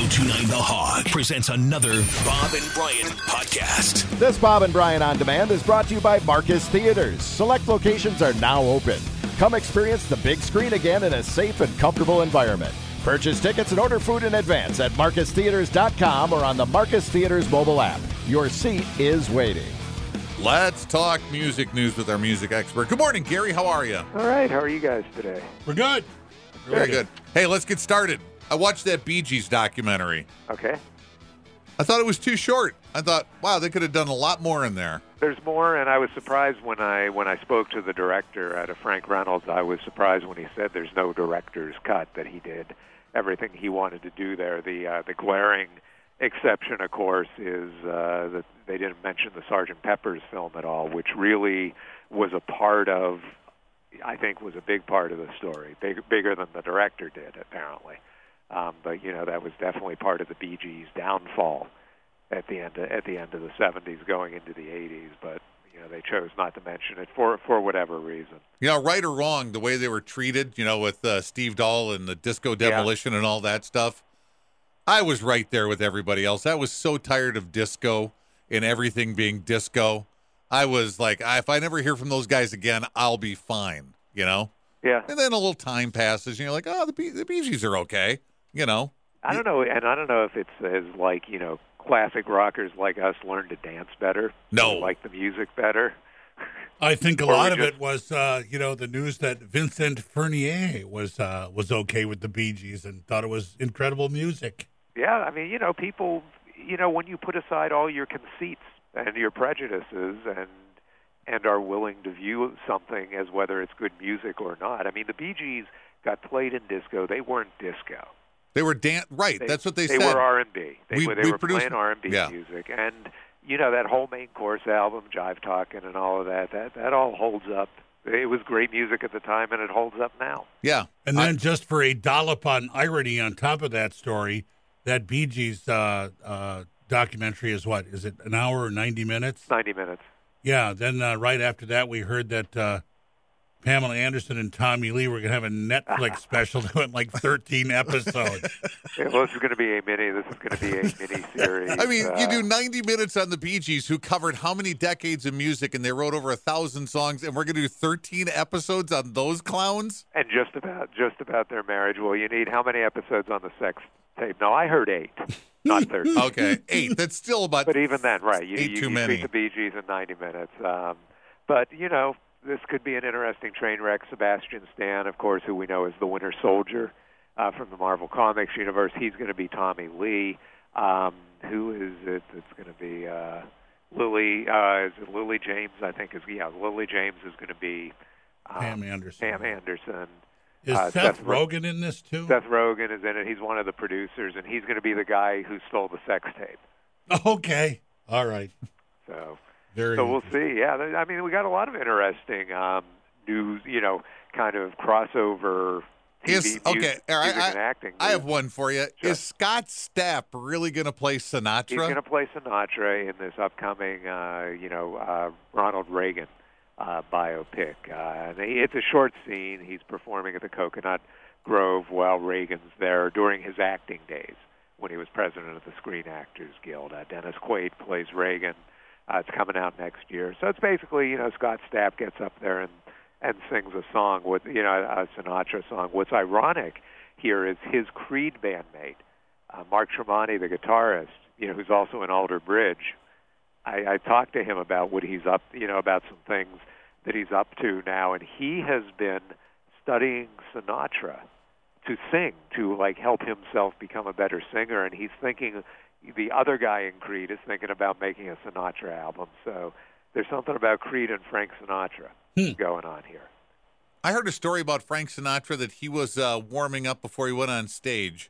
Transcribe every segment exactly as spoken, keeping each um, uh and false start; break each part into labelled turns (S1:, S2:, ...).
S1: ten twenty-nine The Hog presents another Bob and Brian podcast.
S2: This Bob and Brian On Demand is brought to you by Marcus Theaters. Select locations are now open. Come experience the big screen again in a safe and comfortable environment. Purchase tickets and order food in advance at marcus theaters dot com or on the Marcus Theaters mobile app. Your seat is waiting.
S3: Let's talk music news with our music expert. Good morning, Gary. How are you?
S4: All right. How are you guys today?
S5: We're good.
S3: Very good. Hey, let's get started. I watched that Bee Gees documentary.
S4: Okay.
S3: I thought it was too short. I thought, wow, they could have done a lot more in there.
S4: There's more, and I was surprised when I when I spoke to the director, out of Frank Reynolds. I was surprised when he said there's no director's cut, that he did everything he wanted to do there. The uh, the glaring exception, of course, is uh, that they didn't mention the Sergeant Pepper's film at all, which really was a part of, I think, was a big part of the story, big, bigger than the director did, apparently. Um, but you know, that was definitely part of the Bee Gees' downfall at the end of, at the end of the seventies, going into the eighties. But you know, they chose not to mention it for for whatever reason.
S3: You know, right or wrong, the way they were treated, you know, with uh, Steve Dahl and the Disco Demolition yeah. and all that stuff, I was right there with everybody else. I was so tired of disco and everything being disco. I was like, if I never hear from those guys again, I'll be fine. You know.
S4: Yeah.
S3: And then a little time passes, and you're like, oh, the Bee, the Bee Gees are okay. You know,
S4: I don't know, and I don't know if it's as like, you know, classic rockers like us learn to dance better.
S3: No,
S4: like the music better.
S5: I think a lot of just... it was, uh, you know, the news that Vincent Furnier was uh, was okay with the Bee Gees and thought it was incredible music.
S4: Yeah, I mean, you know, people, you know, when you put aside all your conceits and your prejudices and and are willing to view something as whether it's good music or not. I mean, the Bee Gees got played in disco; they weren't disco.
S3: They were dan- right.
S4: They,
S3: That's what they,
S4: they
S3: said.
S4: They were R and B. They,
S3: we,
S4: were, they
S3: we
S4: were
S3: produced,
S4: playing R and B
S3: yeah.
S4: music, and you know that whole Main Course album, Jive Talkin', and all of that. That that all holds up. It was great music at the time, and it holds up now.
S3: Yeah.
S5: And then I, just for a dollop on irony on top of that story, that Bee Gees uh, uh, documentary is what? Is it an hour or ninety minutes?
S4: Ninety minutes.
S5: Yeah. Then uh, right after that, we heard that. Uh, Pamela Anderson and Tommy Lee were going to have a Netflix special that went like thirteen episodes.
S4: Yeah, well, this is going to be a mini. This is going to be a mini series.
S3: I mean,
S4: uh,
S3: you do ninety minutes on the Bee Gees, who covered how many decades of music, and they wrote over a thousand songs, and we're going to do thirteen episodes on those clowns?
S4: And just about just about their marriage. Well, you need how many episodes on the sex tape? No, I heard eight, not thirteen.
S3: Okay, eight. That's still about.
S4: But even then, right? You,
S3: eight
S4: you,
S3: too
S4: you
S3: many.
S4: treat the Bee Gees in ninety minutes. Um, but you know. This could be an interesting train wreck. Sebastian Stan, of course, who we know as the Winter Soldier uh, from the Marvel Comics universe, he's going to be Tommy Lee. Um, who is it? It's going to be uh, Lily. Uh, is it Lily James? I think is yeah. Lily James is going to be um,
S5: Pam Anderson.
S4: Pam Anderson.
S5: Is
S4: uh,
S5: Seth,
S4: Seth
S5: Rogen in this too?
S4: Seth Rogen is in it. He's one of the producers, and he's going to be the guy who stole the sex tape.
S5: Okay. All right.
S4: So.
S5: Very
S4: so we'll see. Yeah, I mean, we got a lot of interesting um, news, you know, kind of crossover T V,
S3: is,
S4: music,
S3: okay,
S4: music
S3: I,
S4: and acting.
S3: I have one for you.
S4: Sure.
S3: Is Scott Stapp really going to play Sinatra?
S4: He's going to play Sinatra in this upcoming, uh, you know, uh, Ronald Reagan uh, biopic. Uh, and it's a short scene. He's performing at the Coconut Grove while Reagan's there during his acting days when he was president of the Screen Actors Guild. Uh, Dennis Quaid plays Reagan. Uh, it's coming out next year. So it's basically, you know, Scott Stapp gets up there and, and sings a song, with, you know, a Sinatra song. What's ironic here is his Creed bandmate, uh, Mark Tremonti, the guitarist, you know, who's also in Alder Bridge. I, I talked to him about what he's up, you know, about some things that he's up to now, and he has been studying Sinatra to sing, to, like, help himself become a better singer, and he's thinking... The other guy in Creed is thinking about making a Sinatra album. So there's something about Creed and Frank Sinatra hmm. going on here.
S3: I heard a story about Frank Sinatra that he was uh, warming up before he went on stage.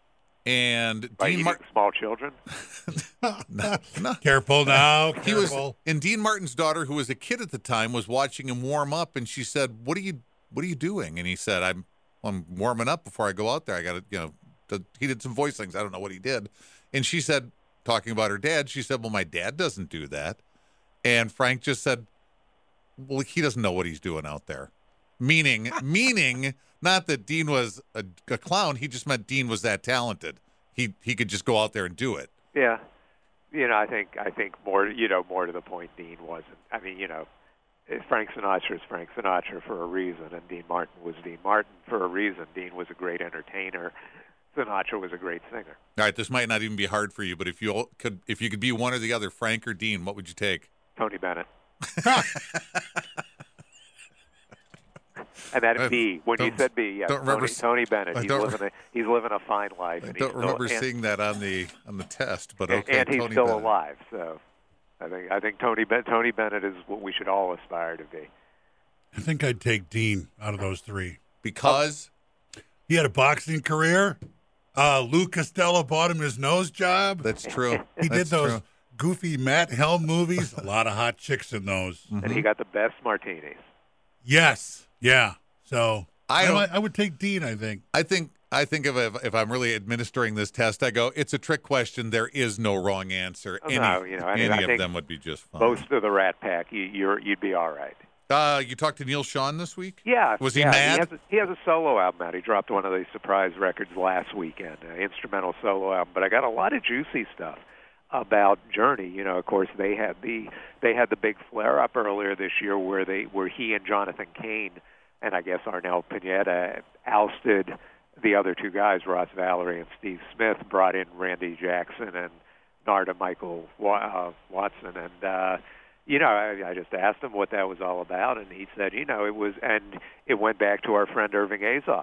S3: And
S4: By
S3: Dean Martin,
S4: small children.
S3: no, no.
S5: Careful now. Careful.
S3: He was, and Dean Martin's daughter, who was a kid at the time, was watching him warm up, and she said, "What are you, what are you doing?" And he said, "I'm, I'm warming up before I go out there. I got to, you know." The, he did some voice things. I don't know what he did. And she said, talking about her dad, she said, "Well, my dad doesn't do that." And Frank just said, "Well, he doesn't know what he's doing out there." Meaning, meaning, not that Dean was a, a clown. He just meant Dean was that talented. he he could just go out there and do it.
S4: Yeah. You know, I think I think more you know more to the point. Dean wasn't. I mean, you know, Frank Sinatra is Frank Sinatra for a reason, and Dean Martin was Dean Martin for a reason. Dean was a great entertainer. Sinatra was a great singer.
S3: All right, this might not even be hard for you, but if you all could, if you could be one or the other, Frank or Dean, what would you take?
S4: Tony Bennett. And that B, when you said B, yeah,
S3: don't
S4: Tony,
S3: remember,
S4: Tony Bennett. He's living a he's living a fine life.
S3: I
S4: and
S3: don't
S4: he's
S3: remember
S4: still,
S3: seeing
S4: and,
S3: that on the on the test, but
S4: and,
S3: okay.
S4: and he's
S3: Tony
S4: still
S3: Bennett.
S4: alive. So I think I think Tony ben, Tony Bennett is what we should all aspire to be.
S5: I think I'd take Dean out of those three
S3: because
S5: he had a boxing career. Uh, Lou Costello bought him his nose job.
S3: That's true.
S5: He
S3: That's
S5: did those
S3: true.
S5: goofy Matt Helm movies. A lot of hot chicks in those.
S3: Mm-hmm.
S4: And he got the best martinis.
S5: Yes, yeah. So
S3: I
S5: I,
S3: don't-
S5: I, I would take Dean. I think.
S3: I think I think if if if I'm really administering this test, I go, it's a trick question. There is no wrong answer.
S4: Oh,
S3: Any,
S4: no, you know, I mean,
S3: any
S4: I
S3: of
S4: think
S3: them would be just fine.
S4: Most of the Rat Pack, you, you're you'd be all right.
S3: Uh, you talked to Neil Sean this week?
S4: Yeah.
S3: Was he
S4: yeah,
S3: mad?
S4: He has, a, he has a solo album out. He dropped one of these surprise records last weekend, an instrumental solo album. But I got a lot of juicy stuff about Journey. You know, of course, they had the they had the big flare up earlier this year where they where he and Jonathan Cain and I guess Arnel Pineda ousted the other two guys, Ross Valerie and Steve Smith, brought in Randy Jackson and Narda Michael uh, Watson and. uh You know, I, I just asked him what that was all about, and he said, you know, it was, and it went back to our friend Irving Azoff,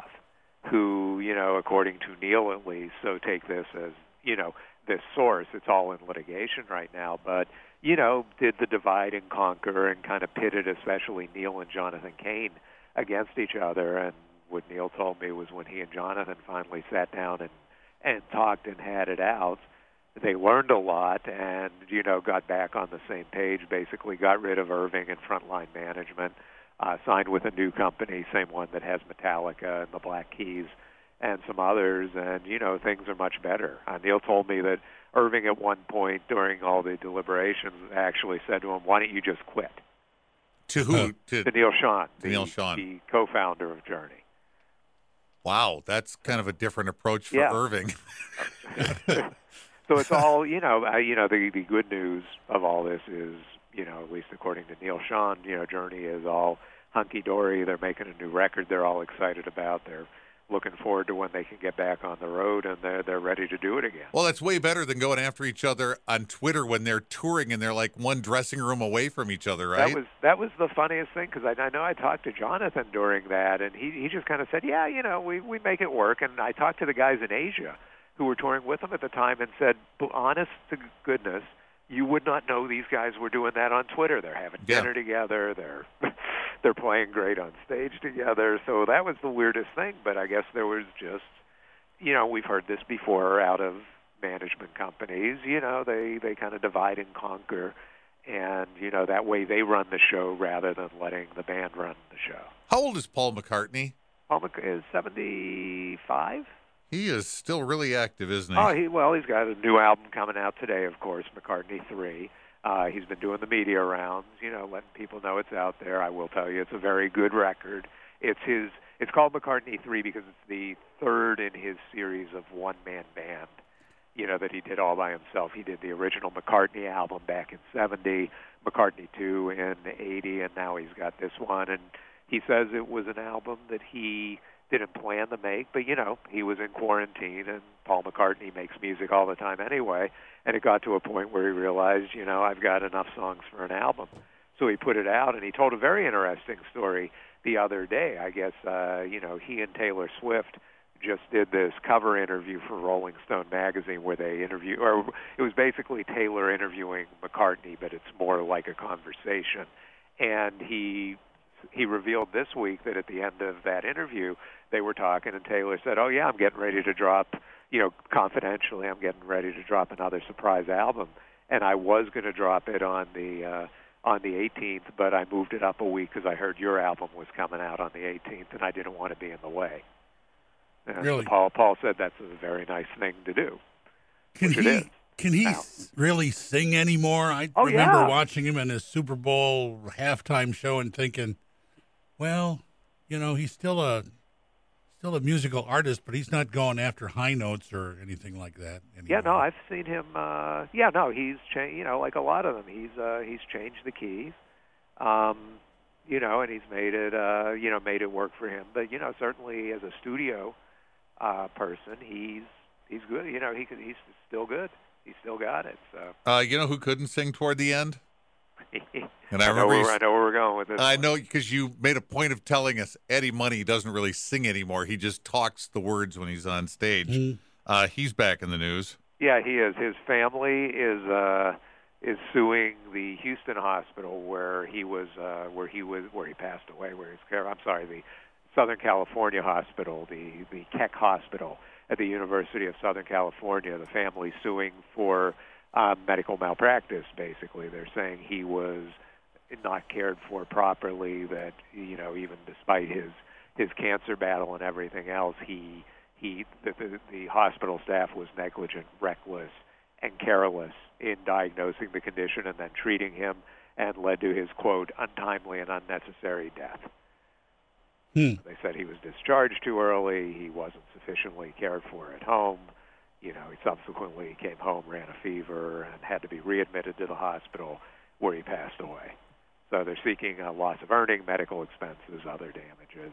S4: who, you know, according to Neil at least, so take this as, you know, this source, it's all in litigation right now, but, you know, did the divide and conquer and kind of pitted especially Neil and Jonathan Cain against each other, and what Neil told me was when he and Jonathan finally sat down and, and talked and had it out, they learned a lot and, you know, got back on the same page, basically got rid of Irving and Frontline Management, uh, signed with a new company, same one that has Metallica and the Black Keys and some others, and, you know, things are much better. Uh, Neil told me that Irving at one point during all the deliberations actually said to him, why don't you just quit?
S3: To who? To,
S4: to Neil Sean, the,
S3: Neil Sean.
S4: the co-founder of Journey.
S3: Wow, that's kind of a different approach for
S4: Yeah.
S3: Irving.
S4: So it's all, you know, uh, you know, the the good news of all this is, you know, at least according to Neil Sean, you know, Journey is all hunky-dory. They're making a new record they're all excited about. They're looking forward to when they can get back on the road, and they're, they're ready to do it again.
S3: Well, that's way better than going after each other on Twitter when they're touring and they're like one dressing room away from each other, right?
S4: That was that was the funniest thing, because I, I know I talked to Jonathan during that, and he, he just kind of said, yeah, you know, we, we make it work. And I talked to the guys in Asia who were touring with him at the time and said, honest to goodness, you would not know these guys were doing that on Twitter. They're having
S3: Yeah.
S4: dinner together. They're they're playing great on stage together. So that was the weirdest thing. But I guess there was just, you know, we've heard this before out of management companies. You know, they, they kind of divide and conquer. And, you know, that way they run the show rather than letting the band run the show.
S3: How old is Paul McCartney?
S4: Paul Mc- is seventy-five?
S3: He is still really active, isn't he?
S4: Oh, he well, he's got a new album coming out today, of course, McCartney three. Uh, he's been doing the media rounds, you know, letting people know it's out there. I will tell you, it's a very good record. It's his. It's called McCartney three because it's the third in his series of one-man band, you know, that he did all by himself. He did the original McCartney album back in seventy, McCartney two in eighty, and now he's got this one. And he says it was an album that he didn't plan to make, but, you know, he was in quarantine, and Paul McCartney makes music all the time anyway, and it got to a point where he realized, you know, I've got enough songs for an album. So he put it out, and he told a very interesting story the other day. I guess, uh, you know, he and Taylor Swift just did this cover interview for Rolling Stone magazine where they interview, or it was basically Taylor interviewing McCartney, but it's more like a conversation. And he he revealed this week that at the end of that interview, they were talking, and Taylor said, oh, yeah, I'm getting ready to drop, you know, confidentially, I'm getting ready to drop another surprise album. And I was going to drop it on the uh, on the eighteenth, but I moved it up a week because I heard your album was coming out on the eighteenth, and I didn't want to be in the way. And
S5: Really?
S4: so Paul, Paul said that's a very nice thing to do.
S5: Can
S4: Which it
S5: he
S4: is.
S5: can he
S4: Now.
S5: s- really sing anymore? I
S4: Oh,
S5: remember
S4: yeah.
S5: watching him in his Super Bowl halftime show and thinking, well, you know, he's still a still a musical artist, but he's not going after high notes or anything like that anymore.
S4: Yeah, no, I've seen him. Uh, yeah, no, he's changed. You know, like a lot of them, he's uh, he's changed the keys. Um, you know, and he's made it. Uh, you know, made it work for him. But you know, certainly as a studio uh, person, he's he's good. You know, he could, he's still good. He's still got it. So.
S3: Uh, you know who couldn't sing toward the end? And I,
S4: I, know
S3: remember
S4: where, I know where we're going with this.
S3: I
S4: one.
S3: know because you made a point of telling us Eddie Money doesn't really sing anymore. He just talks the words when he's on stage.
S5: Mm.
S3: Uh, he's back in the news.
S4: Yeah, he is. His family is uh, is suing the Houston hospital where he was uh, where he was where he passed away. Where he's care. I'm sorry, the Southern California hospital, the the Keck Hospital at the University of Southern California. The family suing for uh, medical malpractice. Basically, they're saying he was not cared for properly. That you know, even despite his his cancer battle and everything else, he he the, the, the hospital staff was negligent, reckless, and careless in diagnosing the condition and then treating him, and led to his quote untimely and unnecessary death.
S5: Hmm.
S4: They said he was discharged too early. He wasn't sufficiently cared for at home. You know, he subsequently came home, ran a fever, and had to be readmitted to the hospital where he passed away. So they're seeking a loss of earning, medical expenses, other damages.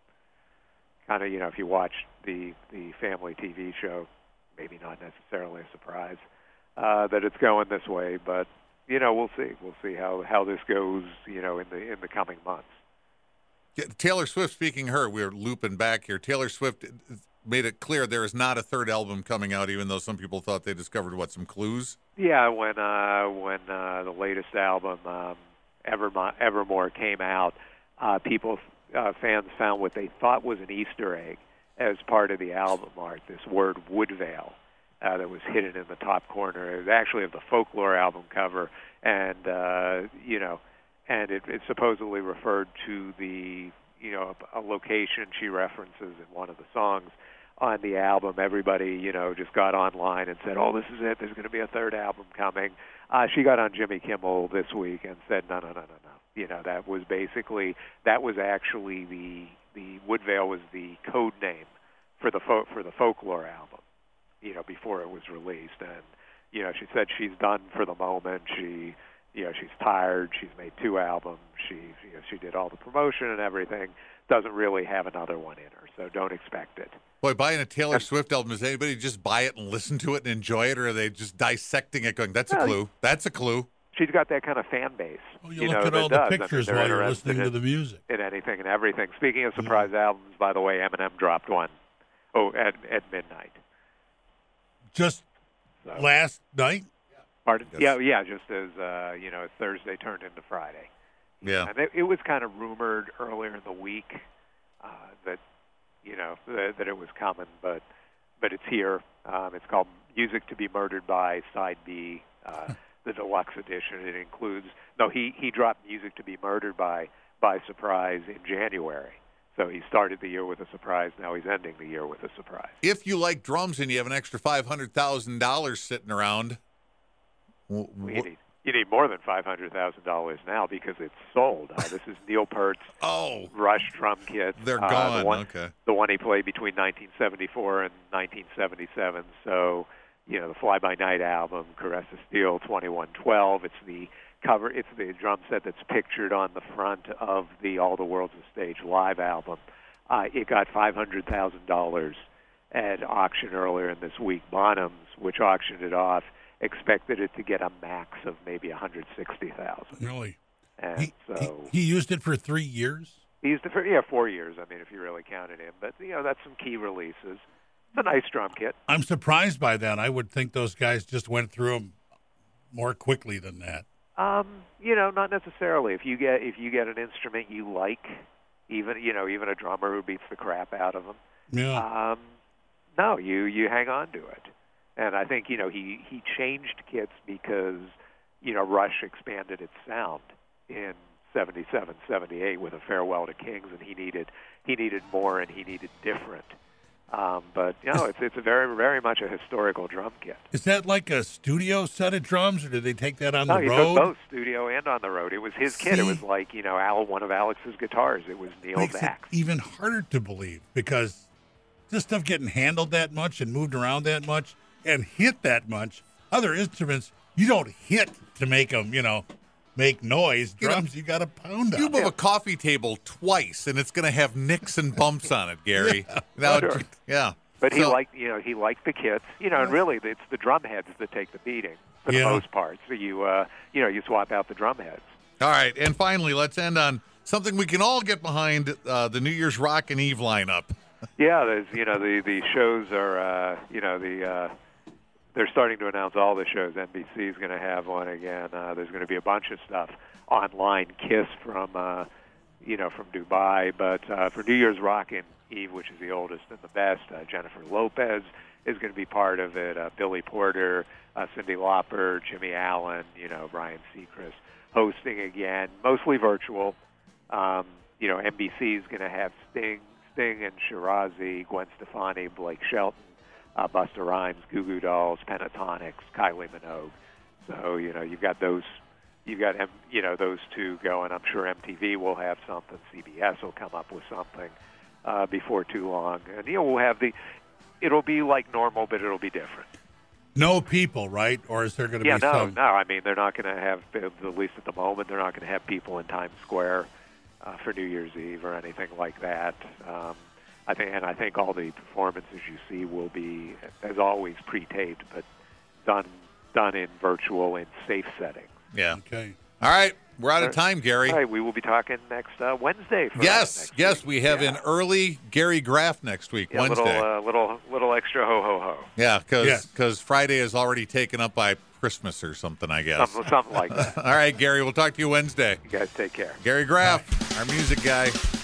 S4: Kind of, you know, if you watch the the family T V show, maybe not necessarily a surprise uh, that it's going this way, but you know, we'll see. We'll see how, how this goes. You know, in the in the coming months.
S3: Yeah, Taylor Swift, speaking of her, we're looping back here. Taylor Swift made it clear there is not a third album coming out, even though some people thought they discovered what some clues.
S4: Yeah, when uh, when uh, the latest album um, Evermore, Evermore came out, uh, people. Uh, fans found what they thought was an Easter egg as part of the album art, this word Woodvale uh, that was hidden in the top corner. It was actually of the Folklore album cover, and, uh, you know, and it, it supposedly referred to the, you know, a, a location she references in one of the songs on the album. Everybody, you know, just got online and said, oh, this is it, there's going to be a third album coming. Uh, she got on Jimmy Kimmel this week and said, no, no, no, no, no. You know, that was basically, that was actually the, the Woodvale was the code name for the fo- for the Folklore album, you know, before it was released. And, you know, she said she's done for the moment. She, you know, she's tired. She's made two albums. She, you know, she did all the promotion and everything. Doesn't really have another one in her, so don't expect it.
S3: Boy, buying a Taylor Swift album, does anybody just buy it and listen to it and enjoy it, or are they just dissecting it going, that's a
S4: Well,
S3: clue, that's a clue?
S4: She's got that kind of fan base.
S5: Well, you,
S4: you
S5: look
S4: know,
S5: at all
S4: that
S5: the
S4: does.
S5: pictures
S4: I mean,
S5: while
S4: they're
S5: you're
S4: interested
S5: listening to
S4: in,
S5: the music.
S4: in anything and everything. Speaking of surprise yeah. albums, by the way, Eminem dropped one. Oh, at at midnight.
S5: Just
S4: so,
S5: last night?
S4: Pardon?
S3: Yes.
S4: Yeah, yeah. Just as uh, you know, Thursday turned into Friday.
S3: Yeah.
S4: And it, it was kind of rumored earlier in the week uh, that you know that, that it was coming, but but it's here. Um, it's called "Music to Be Murdered By" Side B, uh, the deluxe edition. It includes no. He he dropped "Music to Be Murdered By" by surprise in January. So he started the year with a surprise. Now he's ending the year with a surprise.
S3: If you like drums and you have an extra five hundred thousand dollars sitting around,
S4: Well, you, need, you need more than five hundred thousand dollars now because it's sold. Uh, this is Neil Peart's
S3: oh,
S4: Rush drum kit.
S3: They're
S4: uh,
S3: gone.
S4: The one,
S3: okay.
S4: The one he played between nineteen seventy-four and nineteen seventy-seven. So, you know, the Fly By Night album, Caress of Steel, twenty-one twelve. It's the cover. It's the drum set that's pictured on the front of the All the World's a Stage live album. Uh, it got five hundred thousand dollars at auction earlier in this week. Bonhams, which auctioned it off, expected it to get a max of maybe one hundred sixty thousand.
S5: Really?
S4: And
S5: he,
S4: so
S5: he, he used it for three years?
S4: He used it for, yeah, four years, I mean, if you really counted him. But, you know, that's some key releases. It's a nice drum kit.
S5: I'm surprised by that. I would think those guys just went through them more quickly than that.
S4: Um, you know, not necessarily. If you get if you get an instrument you like, even you know, even a drummer who beats the crap out of them,
S5: yeah.
S4: um, no, you you hang on to it. And I think, you know, he, he changed kits because, you know, Rush expanded its sound in seventy-seven, seventy-eight with a Farewell to Kings, and he needed he needed more and he needed different. Um, but, you know, it's it's a very, very much a historical drum kit.
S5: Is that like a studio set of drums, or did they take that on
S4: no,
S5: the
S4: he
S5: road?
S4: took both studio and on the road. It was his
S5: See?
S4: kit. It was like, you know, Al, one of Alex's guitars. It was Neil's
S5: Makes it
S4: axe.
S5: even harder to believe because this stuff getting handled that much and moved around that much and hit that much. Other instruments, you don't hit to make them, you know, make noise.
S3: You know,
S5: Drums, you got to pound on.
S3: You move a coffee table twice, and it's going to have nicks and bumps on it, Gary.
S5: Yeah.
S3: Now,
S4: Sure.
S3: yeah.
S4: But he
S3: So-
S4: liked, you know, he liked the kits, you know, and really it's the drum heads that take the beating for the
S5: Yeah.
S4: most part. So you, uh, you know, you swap out the drum heads.
S3: All right, and finally, let's end on something we can all get behind: uh, the New Year's Rockin' Eve lineup.
S4: Yeah, there's, you know, the the shows are, uh, you know, the uh, they're starting to announce all the shows. N B C is going to have one again. Uh, there's going to be a bunch of stuff online. Kiss from, uh, you know, from Dubai, but uh, for New Year's Rockin' Eve, which is the oldest and the best, uh, Jennifer Lopez is going to be part of it. Uh, Billy Porter, uh, Cyndi Lauper, Jimmy Allen, you know, Ryan Seacrest hosting again, mostly virtual. Um, you know, N B C is going to have Sting, Sting and Shirazi, Gwen Stefani, Blake Shelton, uh, Busta Rhymes, Goo Goo Dolls, Pentatonics, Kylie Minogue. So you know, you've got those, you've got M- you know those two going. I'm sure M T V will have something. C B S will come up with something uh, before too long, and you know we'll have the. It'll be like normal, but it'll be different.
S5: No people, right? Or is there going to
S4: Yeah,
S5: be
S4: no,
S5: some?
S4: no. I mean, they're not going to have, at least at the moment, they're not going to have people in Times Square uh, for New Year's Eve or anything like that. Um, I think, and I think all the performances you see will be, as always, pre-taped, but done done in virtual in safe settings.
S3: Yeah.
S5: Okay.
S3: All right, we're out of time, Gary.
S4: All right, we will be talking next uh, Wednesday. For
S3: Yes,
S4: next
S3: yes,
S4: week.
S3: we have
S4: yeah.
S3: an early Gary Graff next week,
S4: yeah,
S3: Wednesday.
S4: Little, uh, little, little extra ho ho ho.
S3: Yeah, because
S5: Yes.
S3: Friday is already taken up by Christmas or something, I guess.
S4: Something, something like that.
S3: All right, Gary, we'll talk to you Wednesday.
S4: You guys take care.
S3: Gary Graff, our music guy.